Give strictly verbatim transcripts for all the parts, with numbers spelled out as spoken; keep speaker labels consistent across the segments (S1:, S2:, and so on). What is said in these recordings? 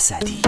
S1: اسدی.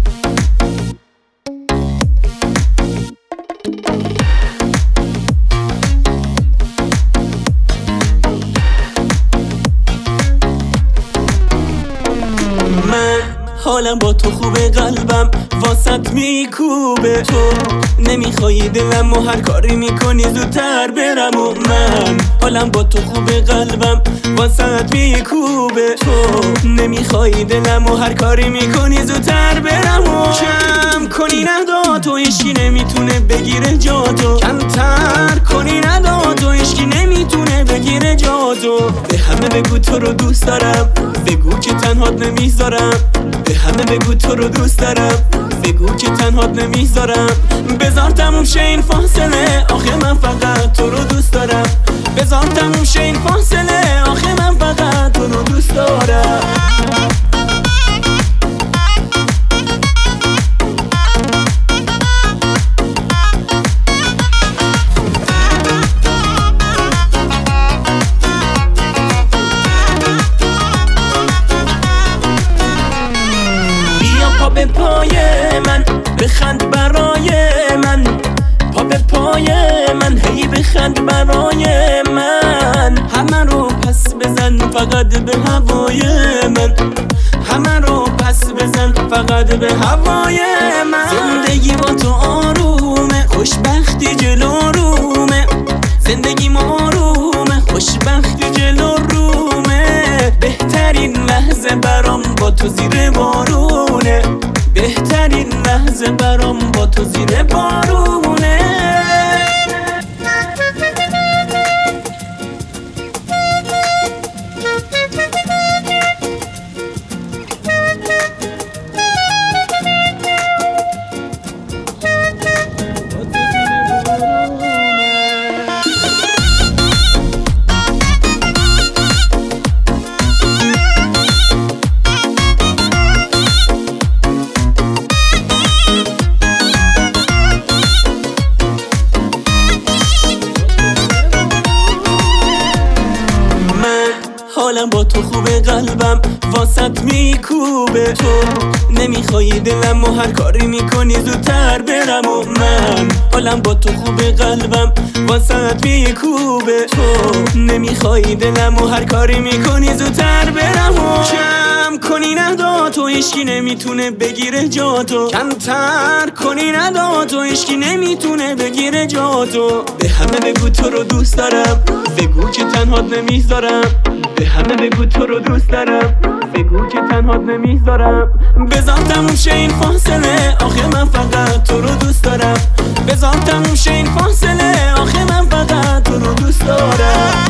S2: حالم با تو خوبه، قلبم واسط میکوبه. تو نمیخوای دلم و هر کاری میکنی زودتر برم. و من حالم با تو خوبه، قلبم واسط میکوبه. تو نمیخوای دلم و هر کاری میکنی زودتر برم. و کم کنی ندا تو هیچکی نمیتونه بگیره جاتو. کمتر کنی ندا تو هیچکی نمیتونه بگیره جاتو. به همه بگو تو رو دوست دارم، بگو که تنهات نمیذارم. به همه بگو تو رو دوست دارم، بگو که تنهات نمیذارم. بذار تموم شه این فاصله، آخه من فقط تو رو دوست دارم. بذار تموم شه این فاصله، آخه من فقط تو رو دوست دارم. پا به پای من بخند برای من، پا به پای من هی بخند برای من. همه رو پس بزن فقط به هوای من، همه رو پس بزن فقط به هوای من. زندگی با تو آرومه، خوشبختی جلو رومه. زندگی ما آرومه، خوشبختی جلو رومه. بهترین لحظه برام با تو زیر بارونه، بهترین لحظه برام با تو زیر بارونه. حالم با تو خوبه، قلبم واسط میکوبه. تو نمیخوای دلم و هر کاری میکنی زودتر برم. و من حالم با تو خوبه، قلبم واسط میکوبه. تو نمیخوای دلم و هر کاری میکنی زودتر برم. و کم کنی ندا تو هیچکی نمیتونه بگیره جاتو. کمتر کنی ندا تو هیچکی نمیتونه بگیره جاتو. به همه بگو تو رو دوست دارم، بگو که تنهات نمیذارم. به همه بگو تو رو دوست دارم، بگو که تنهات نمیذارم. بذار تموم شه این فاصله، آخه من فقط تو رو دوست دارم. بذار تموم شه این فاصله، آخه من فقط تو رو دوست دارم.